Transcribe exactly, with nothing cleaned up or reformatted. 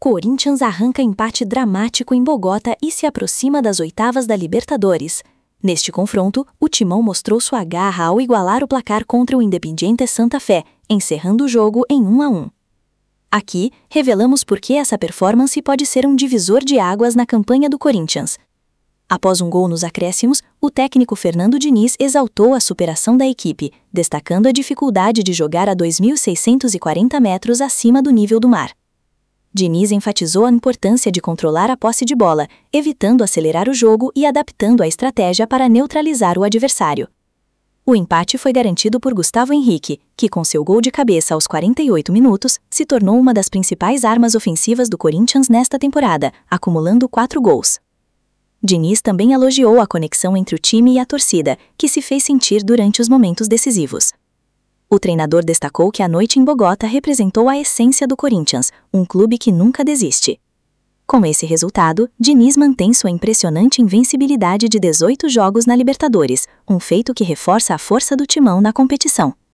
Corinthians arranca empate dramático em Bogotá e se aproxima das oitavas da Libertadores. Neste confronto, o Timão mostrou sua garra ao igualar o placar contra o Independiente Santa Fé, encerrando o jogo em um a um. Aqui, revelamos por que essa performance pode ser um divisor de águas na campanha do Corinthians. Após um gol nos acréscimos, o técnico Fernando Diniz exaltou a superação da equipe, destacando a dificuldade de jogar a dois mil seiscentos e quarenta metros acima do nível do mar. Diniz enfatizou a importância de controlar a posse de bola, evitando acelerar o jogo e adaptando a estratégia para neutralizar o adversário. O empate foi garantido por Gustavo Henrique, que com seu gol de cabeça aos quarenta e oito minutos, se tornou uma das principais armas ofensivas do Corinthians nesta temporada, acumulando quatro gols. Diniz também elogiou a conexão entre o time e a torcida, que se fez sentir durante os momentos decisivos. O treinador destacou que a noite em Bogotá representou a essência do Corinthians, um clube que nunca desiste. Com esse resultado, Diniz mantém sua impressionante invencibilidade de dezoito jogos na Libertadores, um feito que reforça a força do Timão na competição.